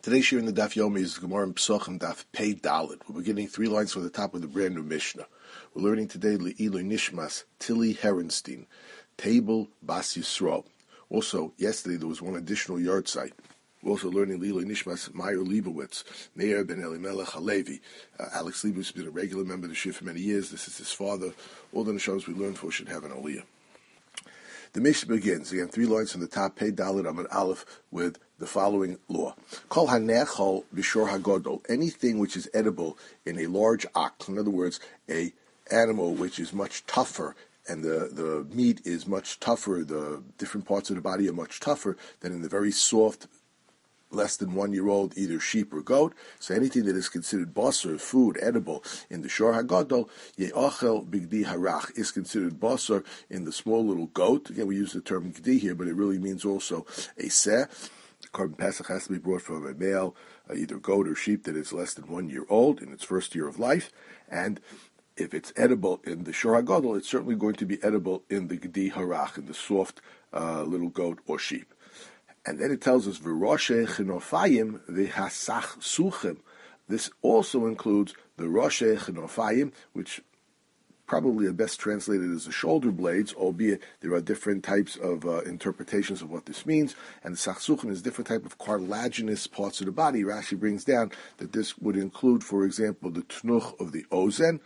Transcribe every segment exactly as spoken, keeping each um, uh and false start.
Today's shir in the Daf Yomi is Gemara and Pesachim Daf Pei Dalet. We're beginning three lines from the top of the brand new Mishnah. We're learning today Le'iloi Nishmas Tilly Herenstein, Table Bas Yisrael. Also, yesterday there was one additional yard site. We're also learning Le'iloi Nishmas Meyer Leibowitz, Meir ben Elimelech Halevi. Uh, Alex Leibowitz has been a regular member of the shir for many years. This is his father. All the Neshamas we learned for should have an aliyah. The Mishnah begins, again, three lines from the top, Pei Dalet Amud Aleph, with the following law. Kol hanechal b'shor hagodol, anything which is edible in a large ox, in other words, a animal which is much tougher, and the, the meat is much tougher, the different parts of the body are much tougher than in the very soft, less than one-year-old, either sheep or goat. So anything that is considered basar, food, edible, in the shor hagadol, ye'achel bigdi harach, is considered basar in the small little goat. Again, we use the term gdi here, but it really means also a seh. Korban Pesach has to be brought from a male, uh, either goat or sheep that is less than one year old in its first year of life. And if it's edible in the shor hagadol, it's certainly going to be edible in the gdi harach, in the soft uh, little goat or sheep. And then it tells us, V'roshe chenofayim v'hasach suchim. This also includes the roshe chenofayim, which probably are best translated as the shoulder blades, albeit there are different types of uh, interpretations of what this means. And the sachsuchim is different type of cartilaginous parts of the body. Rashi brings down that this would include, for example, the tnuch of the ozen,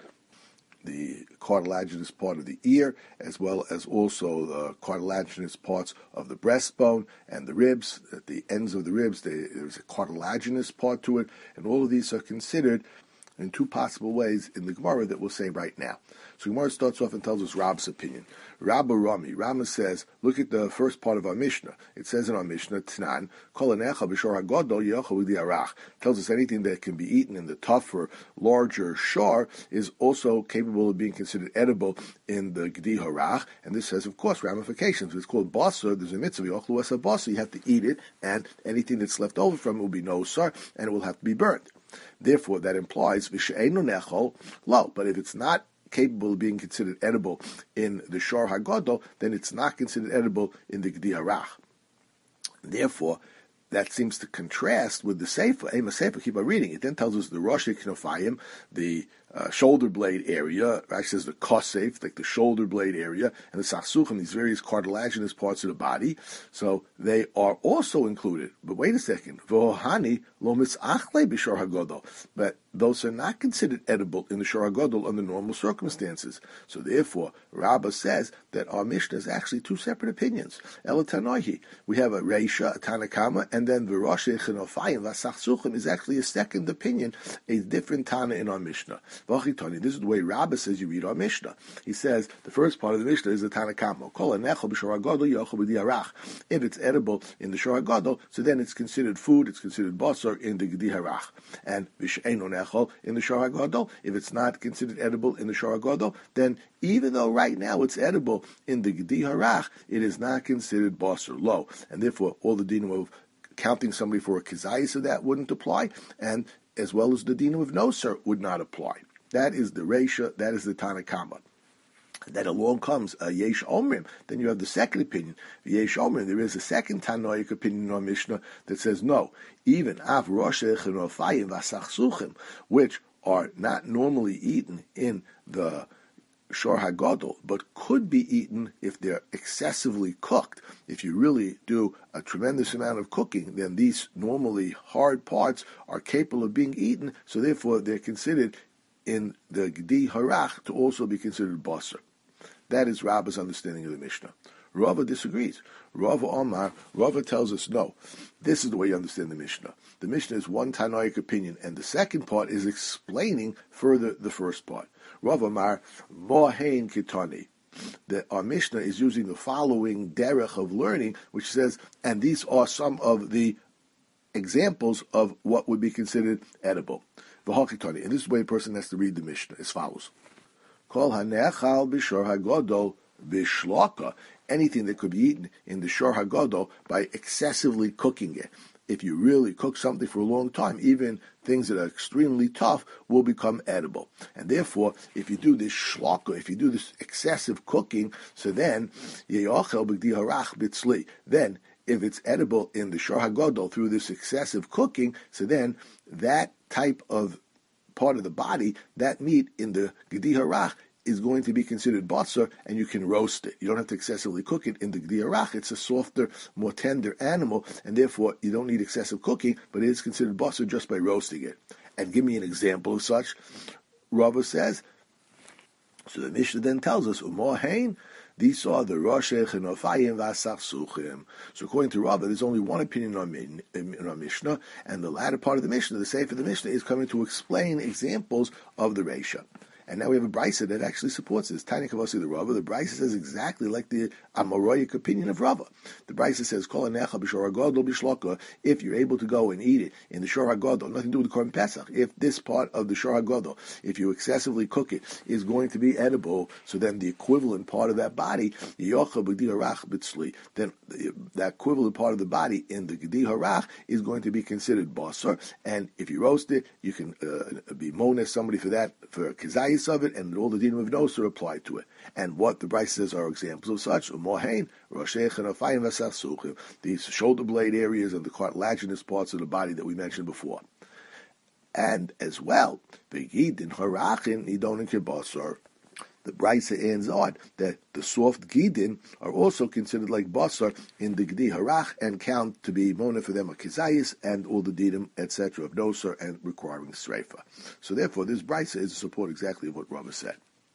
the cartilaginous part of the ear, as well as also the cartilaginous parts of the breastbone and the ribs. At the ends of the ribs, they, there's a cartilaginous part to it, and all of these are considered in two possible ways in the Gemara that we'll say right now. So Gemara starts off and tells us Rab's opinion. Rabba Rami, Rama says, look at the first part of our Mishnah. It says in our Mishnah, Tnan, Kol hanecha b'shor hagadol ye'achal b'gdi harach. Tells us anything that can be eaten in the tougher, larger shor is also capable of being considered edible in the gdi harach. And this has, of course, ramifications. It's called basar. There's a mitzvah, yochlu asa basar. You have to eat it, and anything that's left over from it will be no sar, and it will have to be burnt. Therefore, that implies v'she'enu nechol lo. But if it's not capable of being considered edible in the shor hagadol, then it's not considered edible in the gdi harach. Therefore, that seems to contrast with the sefer. Ema sefer, keep on reading. It then tells us the roshe knofayim, the uh, shoulder blade area. Rashi says the kosef, like the shoulder blade area, and the sachsuchim, these various cartilaginous parts of the body. So they are also included. But wait a second. V'ohani lo mitzachle b'shor hagadol. But those are not considered edible in the shor hagadol under normal circumstances. So therefore, Rabbah says that our Mishnah is actually two separate opinions. Elatanohi, we have a reisha, a tanakama, and then the roshe chenofayim v'sachsuchim is actually a second opinion, a different tana in our Mishnah. This is the way Rabbah says you read our Mishnah. He says the first part of the Mishnah is the tanakama. Kol hanechal b'shor hagadol yochel b'gdi harach. If it's edible in the shor hagadol, so then it's considered food. It's considered basar in the gdi harach. And v'she'enu nechal in the shor hagadol. If it's not considered edible in the shor hagadol, then even though right now it's edible in the gdi harach, it is not considered basar lo, and therefore all the dinim of counting somebody for a kizayis of that wouldn't apply, and as well as the dinim of no sir would not apply. That is the reisha. That is the tanakama. Then along comes a yesh omrim. Then you have the second opinion. Yesh omrim. There is a second tanoic opinion in our Mishnah that says no. Even av roshe chenofayim v'sachsuchim, which are not normally eaten in the shor hagadol, but could be eaten if they're excessively cooked. If you really do a tremendous amount of cooking, then these normally hard parts are capable of being eaten. So therefore, they're considered in the gdi harach to also be considered basar. That is Rabbah's understanding of the Mishnah. Rava disagrees. Rava Omar, Rava tells us no. This is the way you understand the Mishnah. The Mishnah is one Tanoic opinion, and the second part is explaining further the first part. Rava Omar, Mohain Kitani. That our Mishnah is using the following derech of learning, which says, and these are some of the examples of what would be considered edible. V'hakitani. And this is the way a person has to read the Mishnah as follows. Kol hanechal b'shor hagadol b'shlaka. Anything that could be eaten in the shor hagadol by excessively cooking it. If you really cook something for a long time, even things that are extremely tough will become edible. And therefore, if you do this shlaka, if you do this excessive cooking, so then ye'achel b'gdi harach b'tzli. Then if it's edible in the Shor HaGodol through this excessive cooking, so then that type of part of the body, that meat in the Gedi Harach, is going to be considered basar, and you can roast it. You don't have to excessively cook it. In the Gedi Harach, it's a softer, more tender animal, and therefore you don't need excessive cooking, but it is considered basar just by roasting it. And give me an example of such. Rava says, so the Mishnah then tells us, Umor Hain, these are the Roshech and Ofayim Vasachsuchim. So according to Rava, there's only one opinion on in, in our Mishnah, and the latter part of the Mishnah, the Sefer of the Mishnah, is coming to explain examples of the Reisha. And now we have a brisa that actually supports this. Tanya Kavasi the Rava. The brisa says exactly like the Amoroic opinion of Rava. The brisa says, "Kol hanecha b'shor hagadol b'shloka." If you're able to go and eat it in the shor hagadol, nothing to do with the korban pesach. If this part of the shor hagadol, if you excessively cook it, is going to be edible, so then the equivalent part of that body, yocha b'gdi harach b'tzli, then that equivalent part of the body in the gdi harach is going to be considered basar. And if you roast it, you can uh, be moneh somebody for that for kizayis of it, and all the dinim of noser apply to it. And what the Brisa says are examples of such: umohain, roshech and afayim v'sachsuchim, these shoulder blade areas and the cartilaginous parts of the body that we mentioned before. And as well, the gidin harachin nidon kibasar. The Brisa ends on that the soft gidin are also considered like basar in the gdi harach and count to be mona for them a kizayis and all the dinim, et cetera, of noser and requiring sreifa. So therefore, this Brisa is a support exactly of what Rava said.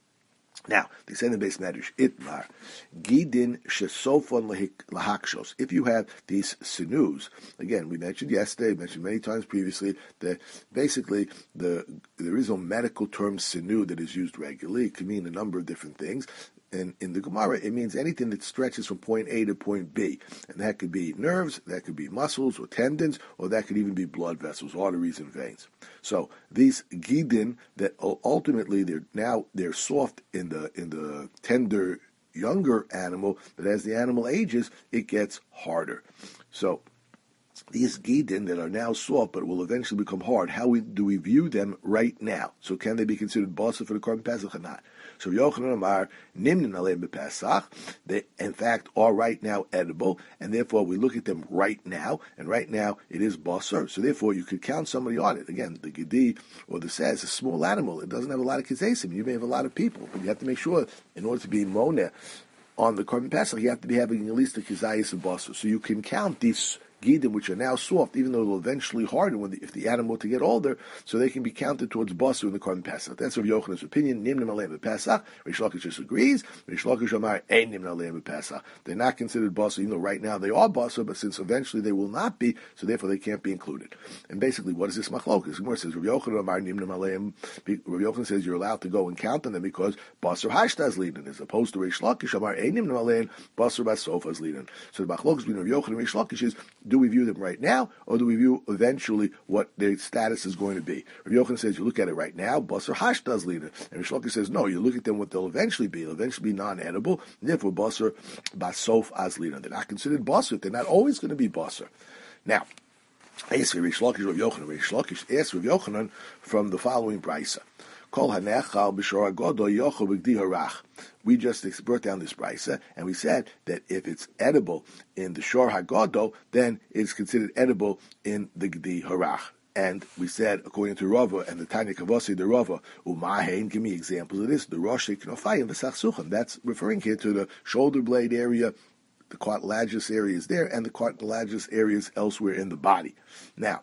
Now, the extended base medrash itmar gidin shesofon lahakshos. If you have these sinus, again, we mentioned yesterday, mentioned many times previously that basically the there is a medical term sinu that is used regularly. It can mean a number of different things. And in the Gemara, it means anything that stretches from point A to point B. And that could be nerves, that could be muscles or tendons, or that could even be blood vessels, arteries and veins. So these gidin that ultimately they're now they're soft in the in the tender younger animal, but as the animal ages, it gets harder. So these gidin that are now soft but will eventually become hard, how we, do we view them right now? So can they be considered basar for the korban pesach or not? So Yochanan Amar nimnin aleim b'pesach. They in fact are right now edible, and therefore we look at them right now, and right now it is basar. So therefore you could count somebody on it. Again, the gedi or the seh is a small animal. It doesn't have a lot of kizesim. You may have a lot of people, but you have to make sure in order to be moneh on the korban pesach, you have to be having at least a kizayis of basar. So you can count these gidim, which are now soft, even though they'll eventually harden when the, if the animal were to get older, so they can be counted towards basar in the korban pesach. That's Rav Yochanan's opinion. Nimnim aleim b'pesach. Rish Lakish disagrees. Rish Lakish Amar ein nimnim aleim b'pesach. They're not considered basar, even though right now they are basar, but since eventually they will not be, so therefore they can't be included. And basically, what is this machlokas? Gemara says Rav Yochanan Amar nimnim aleim. Rav Yochanan says you're allowed to go and count on them because basar hashtaz linen, as opposed to Rish Lakish Amar ein nimnim aleim basar basofas linen. So the machlokas between Rav Yochanan and Rish Lakish is, do we view them right now, or do we view eventually what their status is going to be? Rav Yochanan says you look at it right now, basar hashtaz linen, and Rish Lakish says no, you look at them what they'll eventually be. They'll eventually be non-edible, and therefore basar basof as linen. They're not considered basar. They're not always going to be basar. Now, ask Rish Lakish Rav Yochanan. Rish Lakish asked Rav Yochanan from the following brisa. Kol hanechal b'shor hagadol yochel b'gdi harach. We just brought down this brisa, and we said that if it's edible in the shor hagadol, then it's considered edible in the gdi harach. And we said, according to Rava and the Tanya Kavasi, the Rava, umahein, give me examples of this, the rosh knofayim v'sachsuchim. That's referring here to the shoulder blade area, the cartilaginous areas there, and the cartilaginous areas elsewhere in the body. Now,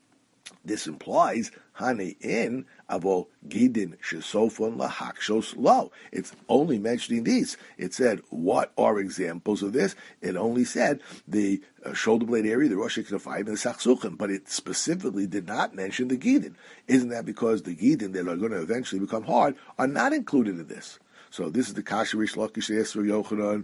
this implies hani in avo gidin shesofon lahakshos lo. It's only mentioning these. It said, what are examples of this? It only said the uh, shoulder blade area, the rosh knofayim, and the sachsuchim, but it specifically did not mention the gidin. Isn't that because the gidin that are going to eventually become hard are not included in this? So this is the kasha Rish Lakish asked for Yochanan.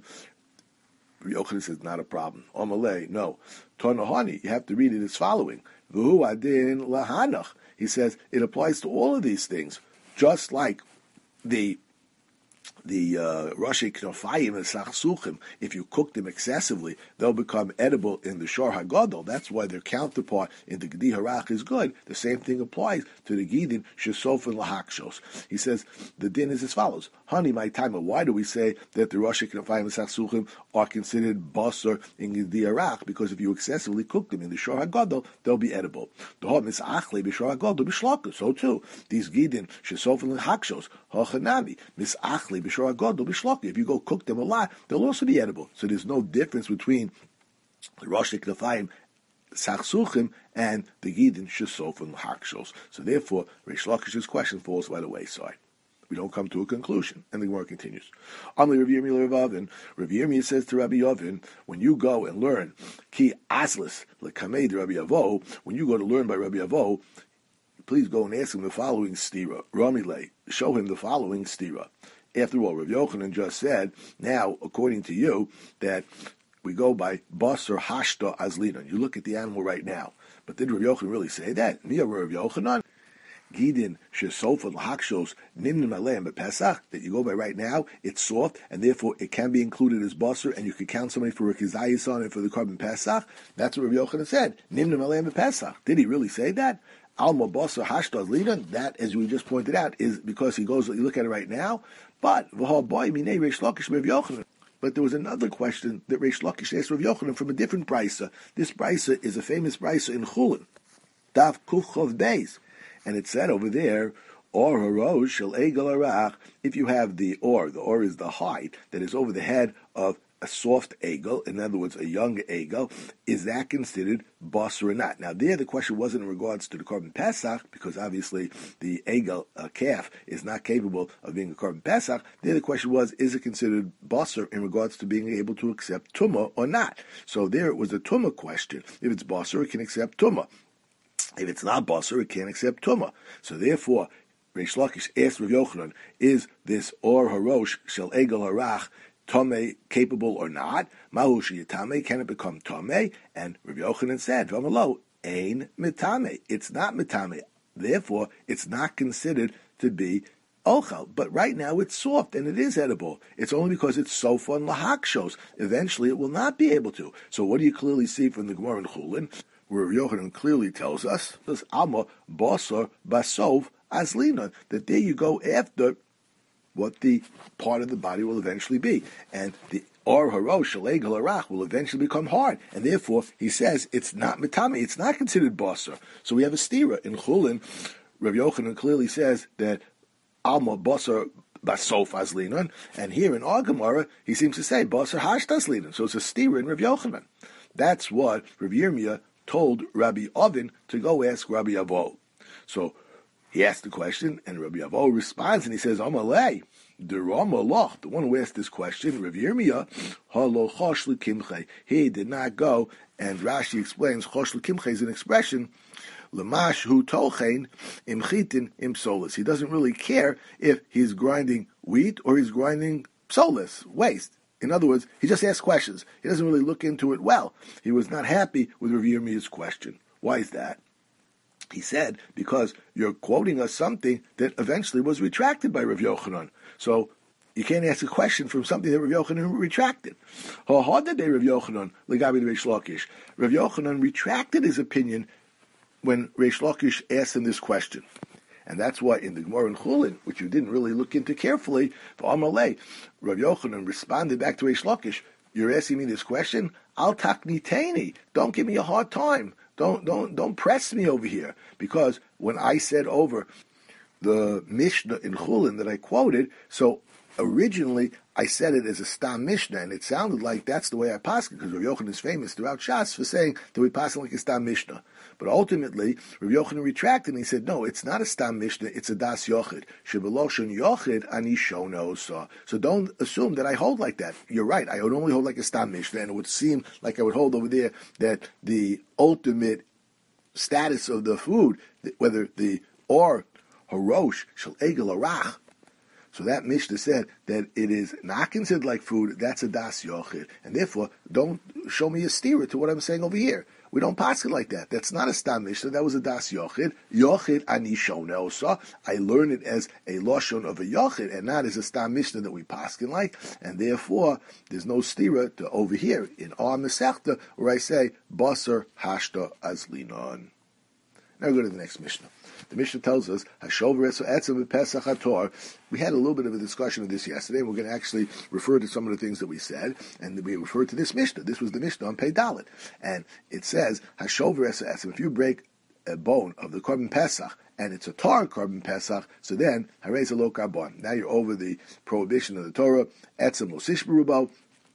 Yochanan says not a problem. Amalei, no. Tonahani, you have to read it as following. V'hu adin lahanach. He says it applies to all of these things, just like the the uh, Rashi Knofayim and Sachsuchim, if you cook them excessively, they'll become edible in the Shor HaGadol. That's why their counterpart in the Gedi Harach is good. The same thing applies to the Gidin Shesofen Lahakshos. He says, the din is as follows. Honey, my time, why do we say that the Rashi Knofayim and Sachsuchim are considered basar in Gedi Harach? Because if you excessively cook them in the Shor HaGadol, they'll be edible. The Hot Misachle B'Shor HaGadol B'Shlaka. So too, these Gidin Shesofen Lahakshos, Hochanami, Misachle B'Shor If you go cook them a lot, they'll also be edible. So there's no difference between the Rosh Knafayim Sachsuchim and the Gidin Shesofim Hakshos. So therefore, Reish Lakish's question falls by the wayside. We don't come to a conclusion. And the Gemara continues. Amli Rav Yirmiyah Rav Avin. Rav Yirmiyah says to Rabbi Yavin, when you go and learn Ki Aslis Lekamei de Rabbi Avo, when you go to learn by Rabbi Avo, please go and ask him the following stira. Ramile, show him the following stira. After all, Rav Yochanan just said, now, according to you, that we go by basar hashta azlinan. You look at the animal right now. But did Rav Yochanan really say that? Mia Rav Yochanan? Gidin shesofa l'hakshos nimnim aleim b'Pesach, that you go by right now, it's soft, and therefore it can be included as basar, and you can count somebody for a kizayis on it for the carbon Pesach. That's what Rav Yochanan said. Nimnim aleim b'Pesach. Did he really say that? Alma basar hashta azlinan. That, as we just pointed out, is because he goes, you look at it right now. But But there was another question that Reish Lakish asked Rav Yochanan from a different brisa. This brisa is a famous brisa in Chulin, Daf Kuchov Beis, and it said over there, Or harosh shel egel arach. If you have the or, the or is the hide that is over the head of a soft egel, in other words, a young egel, is that considered basar or not? Now, there the question wasn't in regards to the carbon Pesach, because obviously the egel, a calf, is not capable of being a carbon Pesach. There the question was, is it considered basar in regards to being able to accept tumah or not? So there it was a tumah question. If it's basar, it can accept tumah. If it's not basar, it can't accept tumah. So therefore, Reish Lakish asked Rav Yochanan, is this or harosh shel egel harach Tomei capable or not? Mahu sheyitame, can it become Tomei? And Rabbi Yochanan said, V'amalo, ein mitame. It's not mitame. Therefore, it's not considered to be ochel. But right now it's soft and it is edible. It's only because it's sofa and lahakshos. Eventually it will not be able to. So what do you clearly see from the Gemara in Chulin? Where Rabbi Yochanan clearly tells us, this Alma basar basov aslinon, that there you go after what the part of the body will eventually be. And the or harosh shaleg halarach will eventually become hard. And therefore, he says, it's not mitame, it's not considered basar. So we have a stira. In Chulin, Rav Yochanan clearly says that alma basar basof azlinon, and here in our Gemara, he seems to say basar hashtas linon. So it's a stira in Rav Yochanan. That's what Rav Yirmiyah told Rabbi Avin to go ask Rabbi Avo. So he asked the question, and Rabbi Avo responds, and he says, Amalei, the Ramalach, the one who asked this question, Rabbi Yirmiyah, Halo chosh l'kimchei. He did not go, and Rashi explains, chosh l'kimchei is an expression, Lamash hu tochein im chitin im solis. He doesn't really care if he's grinding wheat or he's grinding solis, waste. In other words, he just asks questions. He doesn't really look into it well. He was not happy with Rabbi Yirmiyah's question. Why is that? He said, because you're quoting us something that eventually was retracted by Rav Yochanan. So you can't ask a question from something that Rav Yochanan retracted. How did they Rav Yochanan, Legabi the Reish Lakish? Rav Yochanan retracted his opinion when Reish Lakish asked him this question. And that's why in the Gemara in Chulin, which you didn't really look into carefully, for Amalei, Rav Yochanan responded back to Reish Lakish, you're asking me this question? Al takniteni. Don't give me a hard time. Don't don't don't press me over here, because when I said over the Mishnah in Chulin that I quoted, so originally I said it as a Stam Mishnah, and it sounded like that's the way I pass it, because Rav Yochanan is famous throughout Shas for saying that we pass it like a Stam Mishnah. But ultimately, Rav Yochanan retracted and he said, no, it's not a Stam Mishnah, it's a Das Yochid. Shebeloshon Yochid ani shona osa. So don't assume that I hold like that. You're right, I would only hold like a Stam Mishnah, and it would seem like I would hold over there that the ultimate status of the food, whether the or harosh shel egel arach, so that Mishnah said that it is not considered like food, that's a Das Yochid. And therefore, don't show me a steer to what I'm saying over here. We don't pass it like that. That's not a Stam Mishnah. That was a Das Yochid. Yochid Ani Shona Osa. I learn it as a Lashon of a Yochid and not as a Stam Mishnah that we pass it like. And therefore, there's no stira to over here in our Masechta where I say Basar Hashta Azlinon. Now we go to the next Mishnah. The Mishnah tells us, we had a little bit of a discussion of this yesterday. We're going to actually refer to some of the things that we said, and we referred to this Mishnah. This was the Mishnah on Pei Dalet. And it says, if you break a bone of the Korban Pesach, and it's a tar Korban Pesach, so then, Harei Lo Karbon. Now you're over the prohibition of the Torah, Etzem Lo Sishberubo,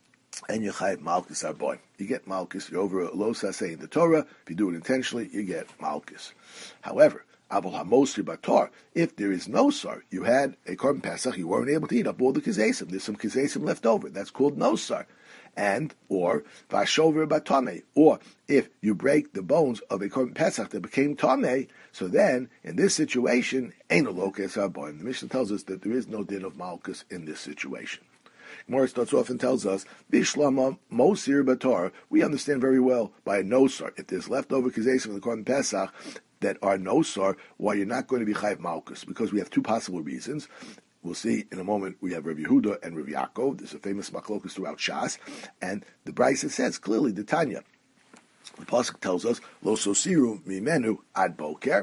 and you chayiv malchus arboin. You get malchus. You're over a lo saseh in the Torah. If you do it intentionally, you get malchus. However, abul hamosri batar. If there is no sar, you had a korban pesach, you weren't able to eat up all the kizesim. There's some kizesim left over. That's called no sar. And or vashover batame. Or if you break the bones of a korban pesach that became tame, so then in this situation, ain't a lo kes arboin. The Mishnah tells us that there is no din of malchus in this situation. Gemara starts off and tells us, Bishlama Mosir Batar, we understand very well by a nosar, if there's leftover kizesim of the Korban Pesach that are nosar, why you're not going to be chayiv malchus, because we have two possible reasons. We'll see in a moment, we have Rabbi Yehuda and Rabbi Yaakov. There's a famous machlokus throughout Shas, and the Brisa says clearly, the Tanya, the Pasuk tells us, Lo sosiru mimenu ad boker,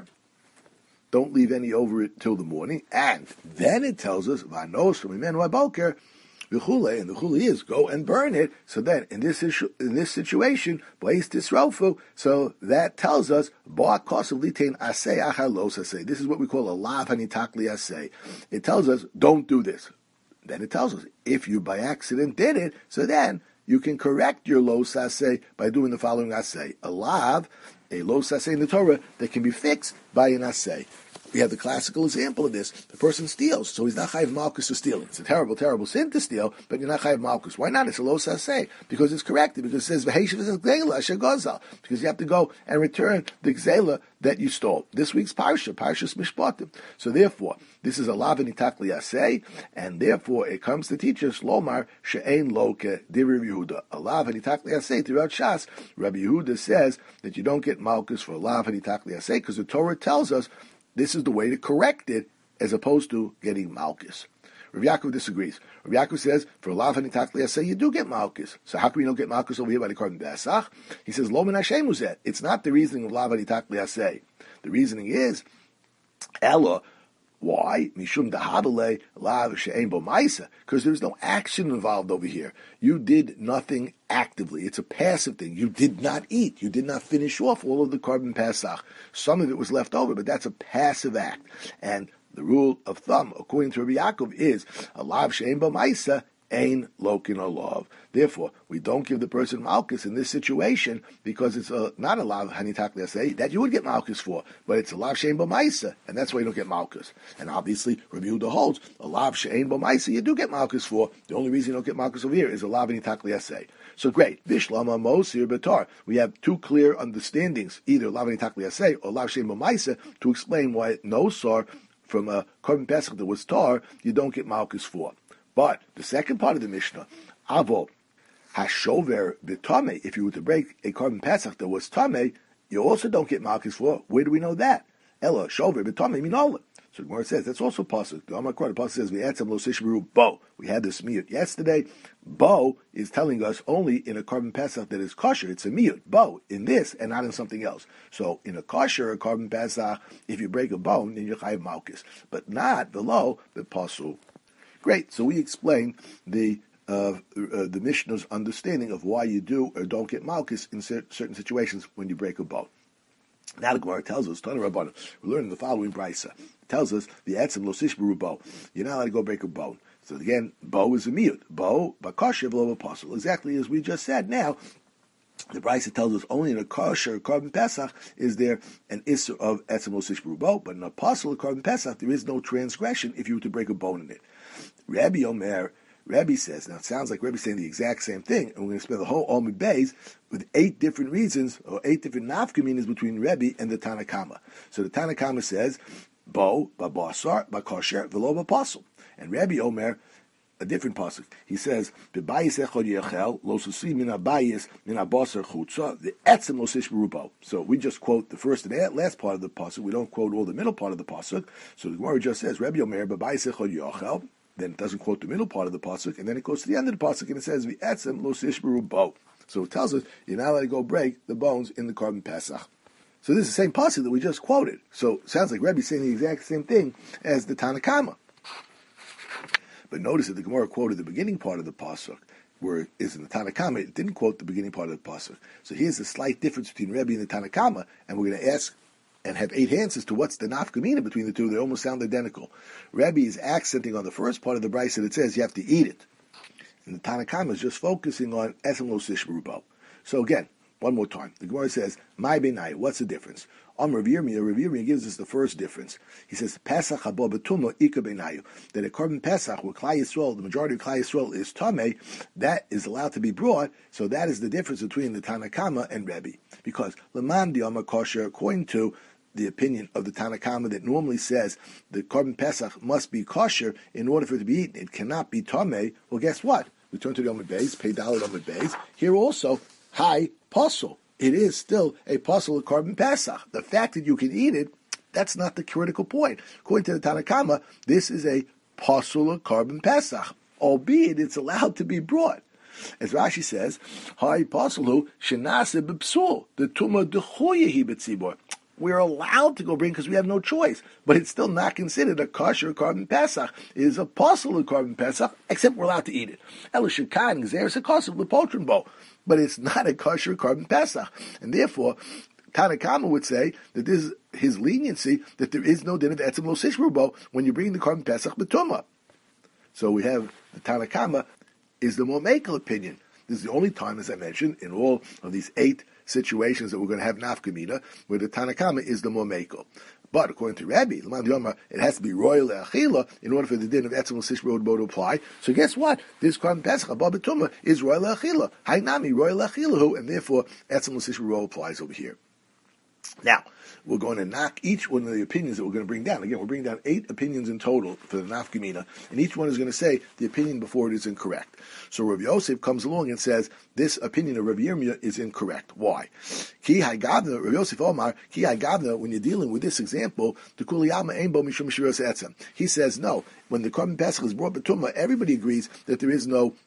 don't leave any over it till the morning, and then it tells us, Vanos mimenu ad boker, and the chule is go and burn it. So then, in this issue, in this situation, blaze tisrofu. So that tells us ba kosav litain asay achalos asay. This is what we call a lav hanitakli asay. It tells us don't do this. Then it tells us if you by accident did it, so then you can correct your lo sasay by doing the following asay. A lav, a lo sasay in the Torah that can be fixed by an asay. We have the classical example of this. The person steals, so he's not chayiv malchus for stealing. It's a terrible, terrible sin to steal, but you're not chayiv malchus. Why not? It's a lo saseh, because it's corrected, because it says v'heishav gzela asher gozal, because you have to go and return the gzela that you stole. This week's parsha, parshas mishpatim. So therefore, this is a lav v'nitakli aseh, and therefore it comes to teach us lomar she'ein loke divrei Yehuda. A lav v'nitakli aseh throughout Shas, Rabbi Yehuda says that you don't get malchus for a lav v'nitakli aseh, because the Torah tells us this is the way to correct it, as opposed to getting malchus. Rav Yaakov disagrees. Rav Yaakov says, for lav hanitakli aseh, you do get malchus. So how come you don't get malchus over here by the Korban Pesach? He says, lo min Hashem uzet. It's not the reasoning of lav hanitakli aseh. The reasoning is, Ella, why? Mishum dahabale lav she'ein bo ma'isa. Because there's no action involved over here. You did nothing actively. It's a passive thing. You did not eat. You did not finish off all of the Korban Pesach. Some of it was left over, but that's a passive act. And the rule of thumb, according to Rabbi Yaakov, is a lav she'ein bo ma'isa, ein lokin olav. Therefore, we don't give the person malchus in this situation because it's a, not a lav hanitakli aseh that you would get malchus for, but it's a lav she'ein bo ma'isa, and that's why you don't get malchus. And obviously, Rabbi Yehuda holds a lav she'ein bo ma'isa you do get malchus for. The only reason you don't get malchus over here is a lav hanitakli aseh. So great, Bishlama Mosir Batar. We have two clear understandings, either lav hanitakli aseh or lav she'ein bo ma'isa, to explain why no sar from a Korban Pesach that was tar you don't get malchus for. But the second part of the Mishnah, Avo Hashover B'Tameh, if you were to break a Korban Pesach that was Tameh, you also don't get malchus for. Where do we know that? Ella Shover B'Tameh Minola. So the Gemara says that's also pasuk. The Amakra, the pasuk says we had some lo sishberu bo. We had this miyut yesterday. Bo is telling us only in a Korban Pesach that is kosher. It's a miyut bo in this and not in something else. So in a kosher Korban Pesach, if you break a bone, then you chayiv malchus, but not below the pasul. Great. So we explained the uh, uh, the Mishnah's understanding of why you do or don't get malchus in cer- certain situations when you break a bone. Now the Gemara tells us, Tana Rabbanan, we're learning the following brisa. It tells us the etzem lo sishberu bo. You're not allowed to go break a bone. So again, bo is a miyut. Bo bakosher v'lo apostle. Exactly as we just said. Now the brisa tells us only in a kosher Korban Pesach is there an issur of etzem lo sishberu bo, but in a apostle Korban Pesach there is no transgression if you were to break a bone in it. Rabbi Omer, Rabbi says, now it sounds like Rabbi saying the exact same thing, and we're going to spend the whole Omid Beis with eight different reasons, or eight different nafkaminas between Rabbi and the Tanakama. So the Tanakama says, Bo, ba basar, ba kosher, v'lo ba pasul. And Rabbi Omer a different pasuk. He says, "Bebayis echad yechel lo susi min abayis min abasar chutza the etzem lo sishmerubo." So we just quote the first and last part of the pasuk. We don't quote all the middle part of the pasuk. So the Gemara just says, "Rabbi Omer bebayis echad yechel." Then it doesn't quote the middle part of the pasuk, and then it goes to the end of the pasuk and it says, "V'etzem lo sishmerubo." So it tells us you're not allowed to go break the bones in the Korban Pesach. So this is the same pasuk that we just quoted. So it sounds like Rebbe's saying the exact same thing as the Tanna Kama. But notice that the Gemara quoted the beginning part of the pasuk, where it is in the Tanna Kama. It didn't quote the beginning part of the pasuk. So here's the slight difference between Rebbe and the Tanna Kama, and we're going to ask and have eight answers to what's the nafka mina between the two. They almost sound identical. Rebbe is accenting on the first part of the brayso that says you have to eat it, and the Tanna Kama is just focusing on esem lo sishmerubo. So again, one more time, the Gemara says, "My benai." What's the difference? Am Rav Yirmiyah, Rav Yirmiyah gives us the first difference. He says, "Pesach habo betumah ika benayu." That a Korban Pesach where Klai Yisrael, the majority of Klai Yisrael is tamei, that is allowed to be brought. So that is the difference between the Tanna Kama and Rebbe, because leman diyama kosher, according to the opinion of the Tanna Kama that normally says the Korban Pesach must be kosher in order for it to be eaten. It cannot be tamei. Well, guess what? We turn to the Omid Beis, pay Dalet Omid Beis. Here also, high pasul. It is still a pasul of Korban Pesach. The fact that you can eat it, that's not the critical point. According to the Tanna Kama, this is a pasul of Korban Pesach, albeit it's allowed to be brought. As Rashi says, "Hai pasulu shenase b'psul the tuma dechoyehi b'tzibor." We're allowed to go bring because we have no choice, but it's still not considered a kosher Korban Pesach. It is a pasul of Korban Pesach, except we're allowed to eat it. Elishakan xeris a kosher l'potrin bo. But it's not a kosher Korban Pesach. And therefore, Tanna Kama would say that this is his leniency, that there is no din of etzem lo sishmerubo when you bring the Korban Pesach b'tumah. So we have the Tanna Kama is the more makel opinion. This is the only time, as I mentioned, in all of these eight situations that we're going to have nafka mina, where the Tanna Kama is the more makel. But according to Rabbi, it has to be royal le'achila in order for the din of etzem l'sishmerubo to apply. So guess what? This Korban Pesach abba b'tumah is royal le'achila. Hainami royal le'achilahu, and therefore etzem l'sishmerubo applies over here. Now, we're going to knock each one of the opinions that we're going to bring down. Again, we're bringing down eight opinions in total for the nafka mina, and each one is going to say the opinion before it is incorrect. So Rav Yosef comes along and says this opinion of Rav Yirmiyah is incorrect. Why? Ki haigavna, Rav Yosef Omar, ki haigavna, when you're dealing with this example, the kuliyama ein bo mishum shiras etzem. He says no. When the Korban Pesach is brought b'tumah, everybody agrees that there is no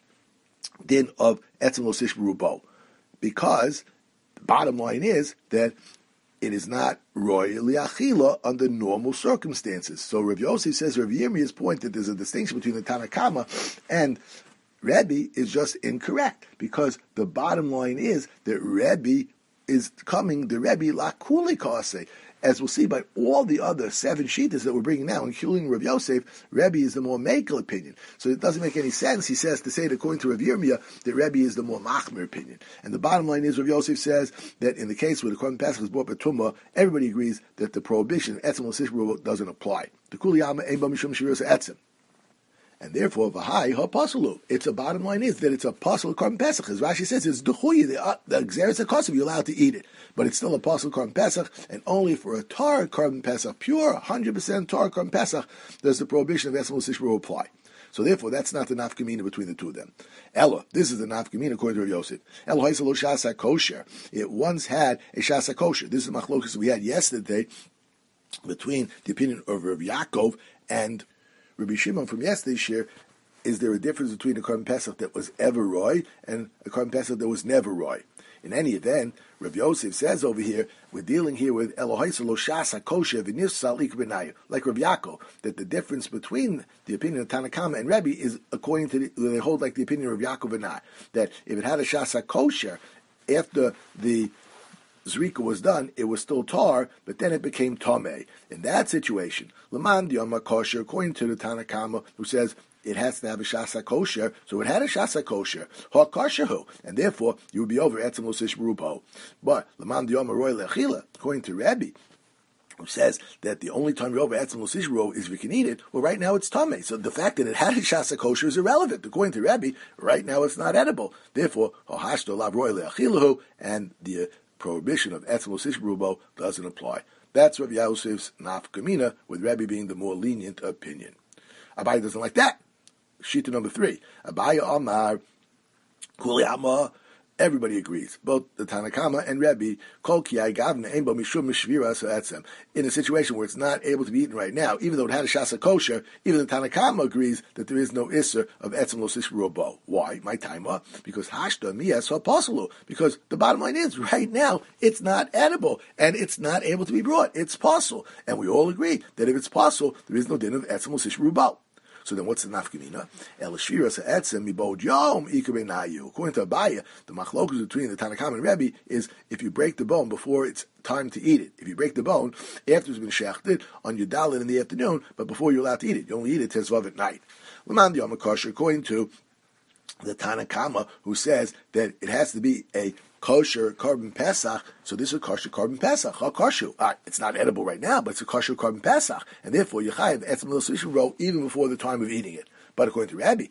din of etzem lo sishmerubo, because the bottom line is that it is not royal liachila under normal circumstances. So Rav Yossi says Rav Yirmiyah's point that there's a distinction between the Tanna Kama and Rebbe is just incorrect, because the bottom line is that Rebbe is coming, the Rebbe la kuli kase. As we'll see by all the other seven shittas that we're bringing now, including Rav Yosef, Rebbe is the more makel opinion. So it doesn't make any sense, he says, to say that according to Rav Yirmiyah, that Rebbe is the more machmer opinion. And the bottom line is, Rav Yosef says that in the case where the Korban Pesach is brought by Tumah, everybody agrees that the prohibition of etzem l'sishmerubo doesn't apply. The kuliyama ein bo mishum shiras etzem. And therefore, v'hai ha'pasulu. It's a bottom line is that it's a pasul Korban Pesach. As Rashi says, it's dechuyi, the the xeris hakosov, you're allowed to eat it. But it's still a pasul Korban Pesach, and only for a tar Korban Pesach, pure, one hundred percent tar Korban Pesach, does the prohibition of etzem l'sishmerubo apply. So therefore, that's not the nafka mina between the two of them. Ella, this is the nafka mina according to Rav Yosef. Ella haisalo shasa kosher. It once had a shasa kosher. This is the machlokas we had yesterday between the opinion of Rav Yaakov and Rabbi Shimon from yesterday's shir. Is there a difference between a Korban Pesach that was ever roy and a Korban Pesach that was never roy? In any event, Rav Yosef says over here, we're dealing here with Elohai lo shasa kosher v'nifsal ik b'nayu, like Rav Yaakov, that the difference between the opinion of Tanna Kama and Rebbe is according to the, they hold like the opinion of Yaakov and I, that if it had a shasa kosher after the Zrika was done, it was still tar, but then it became tameh. In that situation, Laman Diyama kosher, according to the Tanna Kama, who says it has to have a shasa kosher, so it had a shasa kosher, ha kosherhu, and therefore you would be over etzem lo sishmerubo. But Laman Diyama roy lechila, according to Rebbe, who says that the only time you're over etzem lo sishmerubo is if you can eat it, well, right now it's tameh. So the fact that it had a shasa kosher is irrelevant. According to Rebbe, right now it's not edible. Therefore, ha hashto lav roy lechilahu, and the uh, prohibition of etzem lo sishmerubo doesn't apply. That's Rav Yosef's nafka mina, with Rebbe being the more lenient opinion. Abai doesn't like that. Shita number three. Abaya Amar, Kuli Amar, everybody agrees. Both the Tanakama and Rebbe, Kol Kiyai Gavna Einbo Mishum Mishvira Etzem. In a situation where it's not able to be eaten right now, even though it had a Shasa kosher, even the Tanakama agrees that there is no Isser of Etzem Lo Sishviro Bo. Why? My timer? Because Hashta Miyas Hapasulu. Because the bottom line is, right now, it's not edible, and it's not able to be brought. It's possible. And we all agree that if it's possible, there is no din of Etzem Lo Sishviro Bo. So then what's the nafkamina? El Shviras Etzem Mibod Yom Ikabenayu. According to Abaya, the machlokus between the Tanakam and Rebbe is if you break the bone before it's time to eat it. If you break the bone after it's been shechted on your dalit in the afternoon, but before you're allowed to eat it, you only eat it Tezvav at night. Laman Yom Kosher, according to the Tanakama, who says that it has to be a kosher carbon pesach, so this is a kosher carbon pesach. Kosher, uh, it's not edible right now, but it's a kosher carbon pesach, and therefore you chayav etzem lo sishviro bo even before the time of eating it. But according to Rabbi,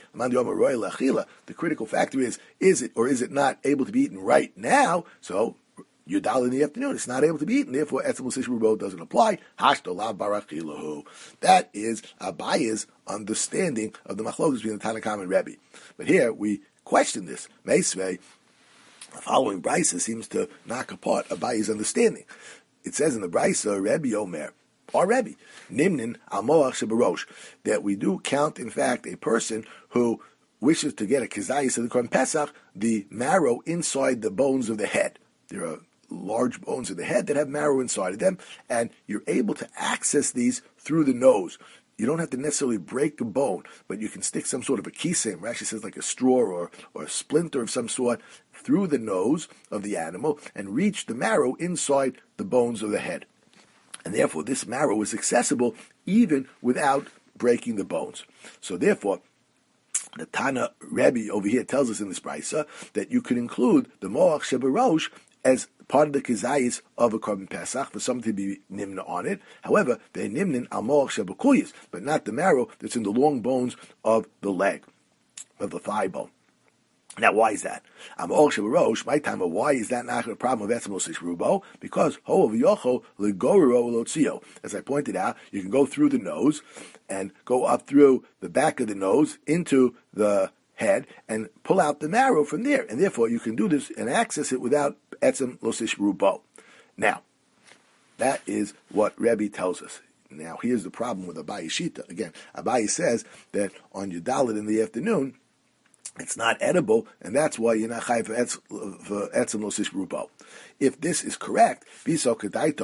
the critical factor is: is it or is it not able to be eaten right now? So you're dal in the afternoon, it's not able to be eaten. Therefore, etzem lo sishviro bo doesn't apply. Hashto la barachilahu. That is Abaya's understanding of the machlokas between the Tanakam and Rebbe. But here we question this. Meisvei. The following brisa seems to knock apart Abayi's understanding. It says in the brisa, Rebbe Omer, or Rebbe, Nimnin al moach shebarosh, that we do count, in fact, a person who wishes to get a kizayis of the Korban Pesach, the marrow inside the bones of the head. There are large bones of the head that have marrow inside of them, and you're able to access these through the nose. You don't have to necessarily break a bone, but you can stick some sort of a kisem, or actually says like a straw or, or a splinter of some sort, through the nose of the animal and reach the marrow inside the bones of the head. And therefore, this marrow is accessible even without breaking the bones. So therefore, the Tana Rebbe over here tells us in this brisa that you can include the moach shebarosh as part of the kizayis of a Korban Pesach for something to be nimna on it. However, they're nimnin al moach shebakuyis, but not the marrow that's in the long bones of the leg, of the thigh bone. Now, why is that? I'm all shabarosh. My time, but why is that not a problem of etzem lo sishviro bo? Because ho v'yocho legoriro lotzio. As I pointed out, you can go through the nose and go up through the back of the nose into the head and pull out the marrow from there, and therefore you can do this and access it without etzem lo sishviro bo. Now, that is what Rebbe tells us. Now, here's the problem with Abayi Shita. Again, Abayi says that on your dalit in the afternoon, it's not edible, and that's why you're not chayav for etzem lo sishviro bo. If this is correct, if you're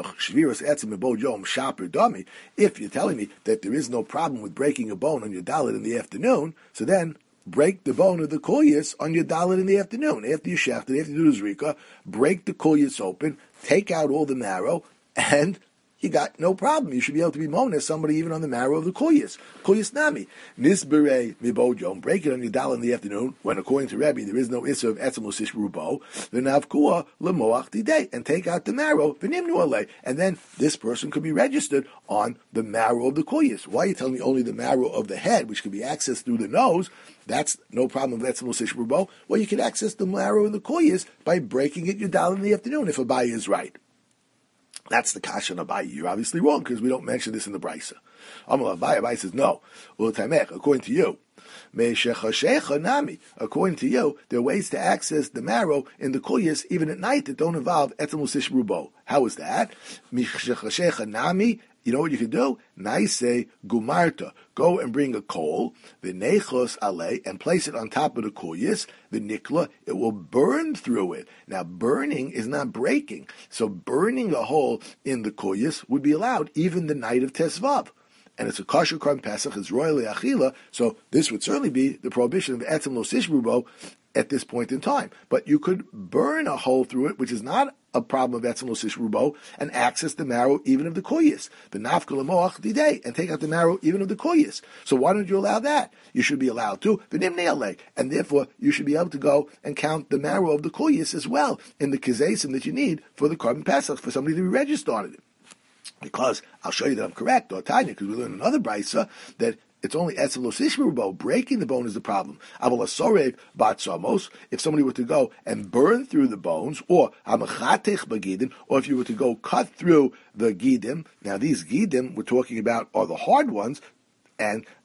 telling me that there is no problem with breaking a bone on your dalit in the afternoon, so then break the bone of the koyas on your dalit in the afternoon. After you shecht it, after you do the zrika, break the koyas open, take out all the marrow, and you got no problem. You should be able to be monas somebody even on the marrow of the koyas. Koyas nami. Nisbere mibod yom. Break it on your dalit in the afternoon, when according to Rebbe, there is no issur of etzem lo sishviro bo. Then avkua lemoach didei. And take out the marrow, v'nimnu alei. And then this person could be registered on the marrow of the koyas. Why are you telling me only the marrow of the head, which can be accessed through the nose? That's no problem with etzem lo sishviro bo. Well, you can access the marrow of the koyas by breaking it your dalit in the afternoon, if Abaye is right. That's the kasha on Abayi. You're obviously wrong because we don't mention this in the brisa. Amal Abayi, Abayi says no. According to you, according to you, there are ways to access the marrow in the koyas even at night that don't involve etzem lo sishviro bo. How is that? You know what you can do? Naise gumarta. Go and bring a coal, the nechos ale, and place it on top of the koyas, the nikla. It will burn through it. Now, burning is not breaking. So burning a hole in the koyas would be allowed even the night of Tesvav. And it's a kosher Korban Pesach, it's royally achila, so this would certainly be the prohibition of etzem lo sishviro bo at this point in time. But you could burn a hole through it, which is not a problem of etzem lo sishviro bo, and access the marrow even of the koyas, the nafka lemoach didei, and take out the marrow even of the koyas. So why don't you allow that? You should be allowed to, and therefore you should be able to go and count the marrow of the koyas as well in the kizesim that you need for the Korban Pesach, for somebody to be registered on it. Because I'll show you that I'm correct, or Tanya, because we learned another brisa that it's only etzem lo sishviro bo, breaking the bone is the problem. Aval asorev batzamos, if somebody were to go and burn through the bones, or hamachatech bagidim, or if you were to go cut through the gidim. Now these gidim we're talking about are the hard ones, and